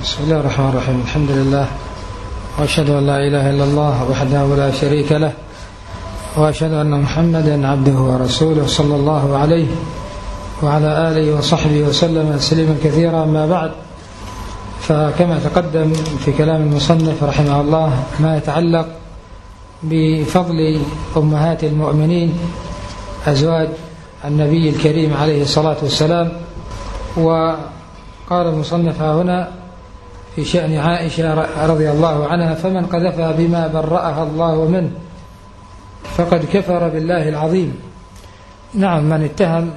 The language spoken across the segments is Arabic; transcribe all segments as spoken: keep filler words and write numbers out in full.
بسم الله الرحمن الرحيم. الحمد لله، وأشهد أن لا إله إلا الله وحده لا شريك له، وأشهد أن محمدا عبده ورسوله صلى الله عليه وعلى آله وصحبه وسلم تسليما كثيرا. ما بعد، فكما تقدم في كلام المصنف رحمه الله ما يتعلق بفضل أمهات المؤمنين أزواج النبي الكريم عليه الصلاة والسلام. وقال المصنف هنا في شأن عائشة رضي الله عنها: فمن قذفها بما برأها الله منه فقد كفر بالله العظيم. نعم، من اتهم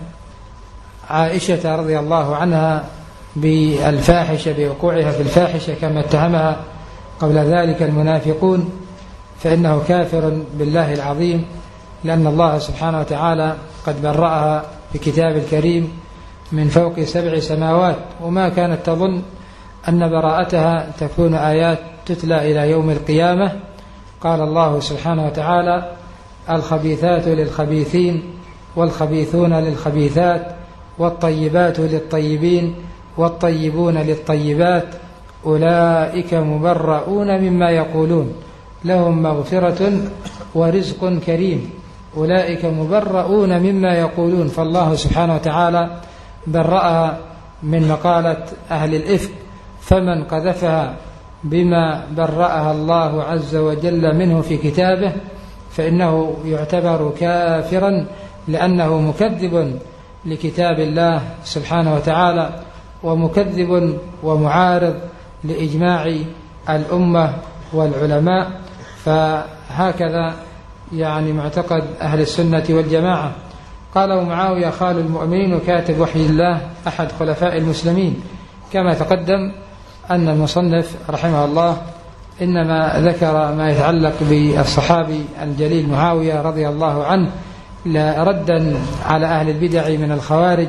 عائشة رضي الله عنها بالفاحشة بوقوعها في الفاحشة كما اتهمها قبل ذلك المنافقون فإنه كافر بالله العظيم، لأن الله سبحانه وتعالى قد برأها بكتاب الكريم من فوق سبع سماوات، وما كانت تظن أن براءتها تكون آيات تتلى إلى يوم القيامة. قال الله سبحانه وتعالى: الخبيثات للخبيثين والخبيثون للخبيثات والطيبات للطيبين والطيبون للطيبات أولئك مبرؤون مما يقولون لهم مغفرة ورزق كريم. أولئك مبرؤون مما يقولون. فالله سبحانه وتعالى برأها من مقالة أهل الإفك، فمن قذفها بما برأها الله عز وجل منه في كتابه فإنه يعتبر كافرا، لأنه مكذب لكتاب الله سبحانه وتعالى ومكذب ومعارض لإجماع الأمة والعلماء. فهكذا يعني معتقد أهل السنة والجماعة. قال معاوية خال المؤمنين وكاتب وحي الله أحد خلفاء المسلمين. كما تقدم أن المصنف رحمه الله إنما ذكر ما يتعلق بالصحابي الجليل معاوية رضي الله عنه ردا على أهل البدع من الخوارج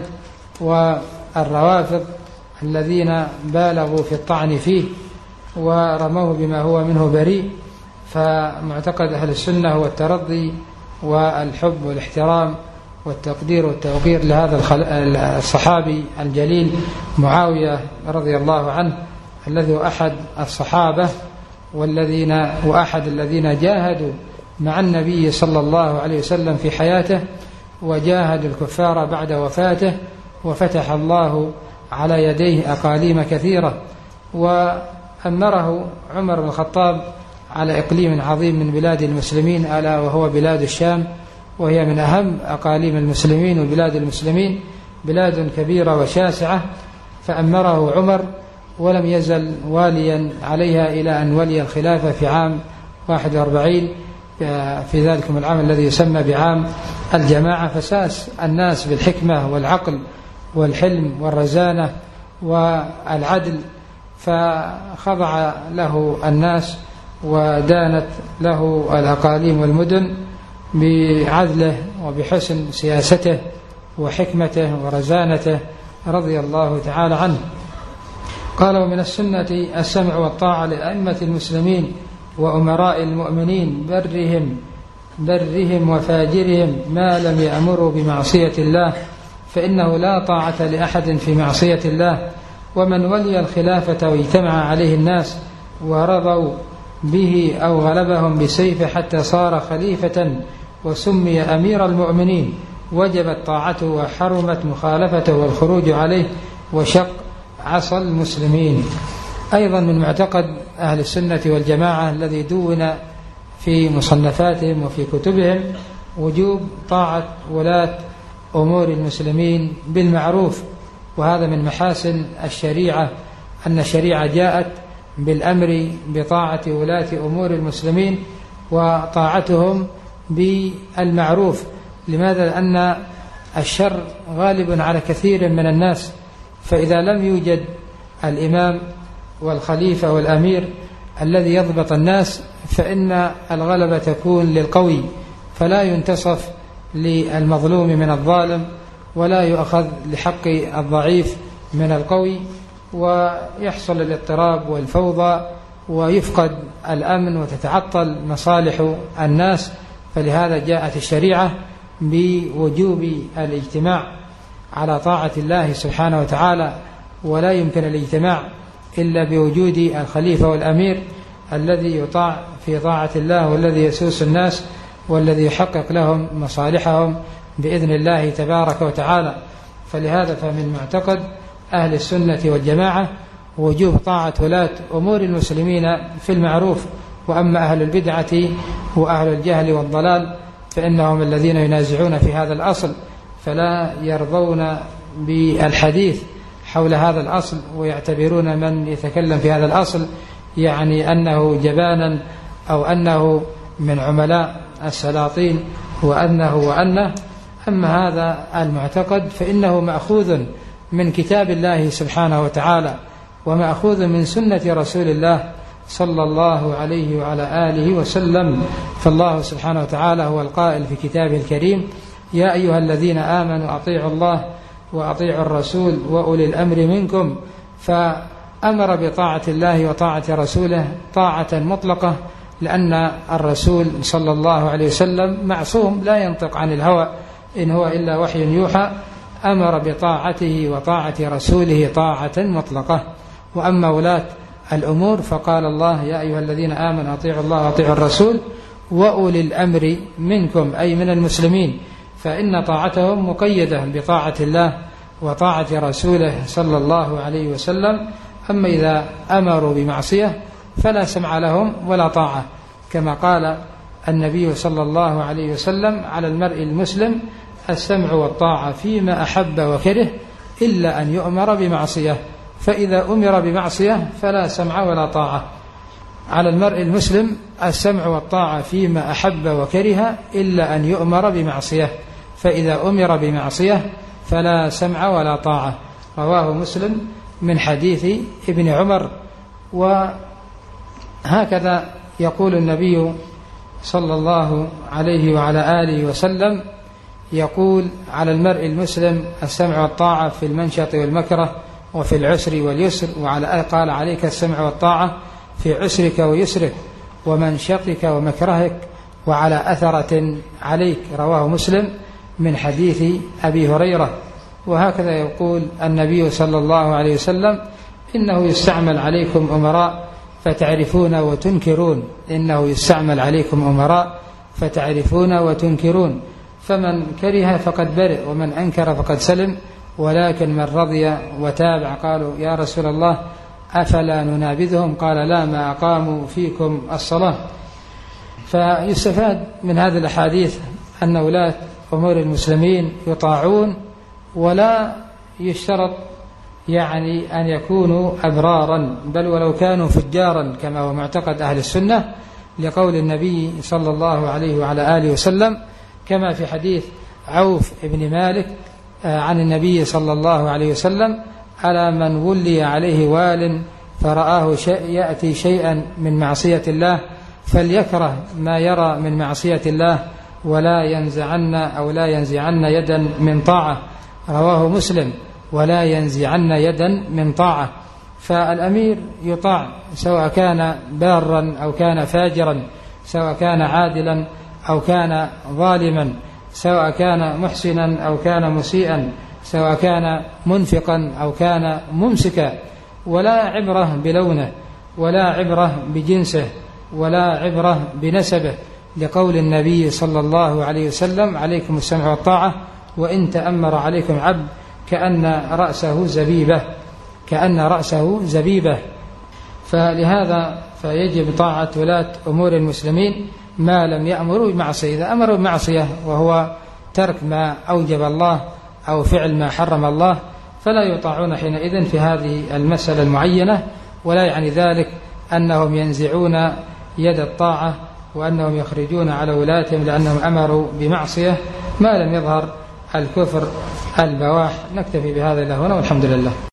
والروافض الذين بالغوا في الطعن فيه ورموه بما هو منه بريء. فمعتقد أهل السنة هو الترضي والحب والاحترام والتقدير والتوقير لهذا الصحابي الجليل معاوية رضي الله عنه، الذي هو أحد الصحابة والذين وأحد الذين جاهدوا مع النبي صلى الله عليه وسلم في حياته وجاهدوا الكفار بعد وفاته، وفتح الله على يديه أقاليم كثيرة. وأمره عمر بن الخطاب على إقليم عظيم من بلاد المسلمين ألا وهو بلاد الشام، وهي من أهم أقاليم المسلمين وبلاد المسلمين، بلاد كبيرة وشاسعة. فأمره عمر ولم يزل واليا عليها إلى أن ولي الخلافة في عام واحد وأربعين في ذلك العام الذي يسمى بعام الجماعة. فساس الناس بالحكمة والعقل والحلم والرزانة والعدل، فخضع له الناس ودانت له الأقاليم والمدن بعدله وبحسن سياسته وحكمته ورزانته رضي الله تعالى عنه. قال: ومن السنة السمع والطاعة لأئمة المسلمين وأمراء المؤمنين برهم برهم وفاجرهم ما لم يأمروا بمعصية الله، فإنه لا طاعة لأحد في معصية الله. ومن ولي الخلافة واجتمع عليه الناس ورضوا به أو غلبهم بسيفه حتى صار خليفة وسمي أمير المؤمنين وجبت طاعته وحرمت مخالفته والخروج عليه وشق عصا المسلمين. أيضا من معتقد أهل السنة والجماعة الذي دون في مصنفاتهم وفي كتبهم وجوب طاعة ولاة أمور المسلمين بالمعروف، وهذا من محاسن الشريعة، أن الشريعة جاءت بالأمر بطاعة ولاة أمور المسلمين وطاعتهم بالمعروف. لماذا؟ لأن الشر غالب على كثير من الناس، فإذا لم يوجد الإمام والخليفة والأمير الذي يضبط الناس فإن الغلبة تكون للقوي، فلا ينتصف للمظلوم من الظالم ولا يؤخذ لحق الضعيف من القوي، ويحصل الاضطراب والفوضى ويفقد الأمن وتتعطل مصالح الناس. فلهذا جاءت الشريعة بوجوب الاجتماع على طاعة الله سبحانه وتعالى، ولا يمكن الاجتماع إلا بوجود الخليفة والأمير الذي يطاع في طاعة الله، والذي يسوس الناس، والذي يحقق لهم مصالحهم بإذن الله تبارك وتعالى. فلهذا فمن معتقد أهل السنة والجماعة وجوب طاعة ولاة أمور المسلمين في المعروف. وأما أهل البدعة وأهل الجهل والضلال فإنهم الذين ينازعون في هذا الأصل، فلا يرضون بالحديث حول هذا الأصل، ويعتبرون من يتكلم في هذا الأصل يعني أنه جبانا أو أنه من عملاء السلاطين وأنه وأنه. أما هذا المعتقد فإنه مأخوذ من كتاب الله سبحانه وتعالى، ومأخوذ من سنة رسول الله صلى الله عليه وعلى آله وسلم. فالله سبحانه وتعالى هو القائل في كتابه الكريم: يا أيها الذين آمنوا أطيعوا الله وأطيعوا الرسول وأولي الأمر منكم. فأمر بطاعة الله وطاعة رسوله طاعة مطلقة، لأن الرسول صلى الله عليه وسلم معصوم لا ينطق عن الهوى، إن هو إلا وحي يوحى. أمر بطاعته وطاعة رسوله طاعة مطلقة. وأما ولاة الأمور فقال الله: يا أيها الذين آمنوا أطيعوا الله وأطيعوا الرسول وأولي الأمر منكم، أي من المسلمين، فإن طاعتهم مقيدة بطاعة الله وطاعة رسوله صلى الله عليه وسلم. أما إذا أمروا بمعصية فلا سمع لهم ولا طاعة، كما قال النبي صلى الله عليه وسلم: على المرء المسلم السمع والطاعة فيما أحب وكره إلا أن يؤمر بمعصية، فإذا أمر بمعصية فلا سمع ولا طاعة. على المرء المسلم السمع والطاعة فيما أحب وكره إلا أن يؤمر بمعصية، فإذا أمر بمعصية فلا سمع ولا طاعة. رواه مسلم من حديث ابن عمر. وهكذا يقول النبي صلى الله عليه وعلى آله وسلم، يقول: على المرء المسلم السمع والطاعة في المنشط والمكره وفي العسر واليسر، وعلى قال: عليك السمع والطاعة في عسرك ويسرك ومنشطك ومكرهك وعلى أثرة عليك. رواه مسلم من حديث أبي هريرة. وهكذا يقول النبي صلى الله عليه وسلم: إنه يستعمل عليكم أمراء فتعرفون وتنكرون، إنه يستعمل عليكم أمراء فتعرفون وتنكرون، فمن كره فقد برئ ومن أنكر فقد سلم، ولكن من رضي وتابع. قالوا: يا رسول الله أفلا ننابذهم؟ قال: لا، ما أقاموا فيكم الصلاة. فيستفاد من هذه الأحاديث أن ولاة أمور المسلمين يطاعون، ولا يشترط يعني أن يكونوا أبرارا، بل ولو كانوا فجارا كما هو معتقد أهل السنة، لقول النبي صلى الله عليه وعلى آله وسلم، كما في حديث عوف بن مالك عن النبي صلى الله عليه وسلم: على من ولي عليه وال فرآه شيء يأتي شيئا من معصية الله فليكره ما يرى من معصية الله ولا ينزعن أو لا ينزعن يدا من طاعة. رواه مسلم: ولا ينزعن يدا من طاعة. فالأمير يطاع سواء كان بارا أو كان فاجرا، سواء كان عادلا أو كان ظالما، سواء كان محسنا أو كان مسيئا، سواء كان منفقا أو كان ممسكا، ولا عبرة بلونه ولا عبرة بجنسه ولا عبرة بنسبه، لقول النبي صلى الله عليه وسلم: عليكم السمع والطاعة وإن تأمر عليكم عبد كأن رأسه زبيبة كأن رأسه زبيبة. فلهذا فيجب طاعة ولاة أمور المسلمين ما لم يأمروا بمعصية. إذا أمروا بمعصية وهو ترك ما أوجب الله أو فعل ما حرم الله فلا يطاعون حينئذ في هذه المسألة المعينة، ولا يعني ذلك أنهم ينزعون يد الطاعة وأنهم يخرجون على ولاتهم لأنهم أمروا بمعصية ما لم يظهر الكفر البواح. نكتفي بهذا اللهو والحمد لله.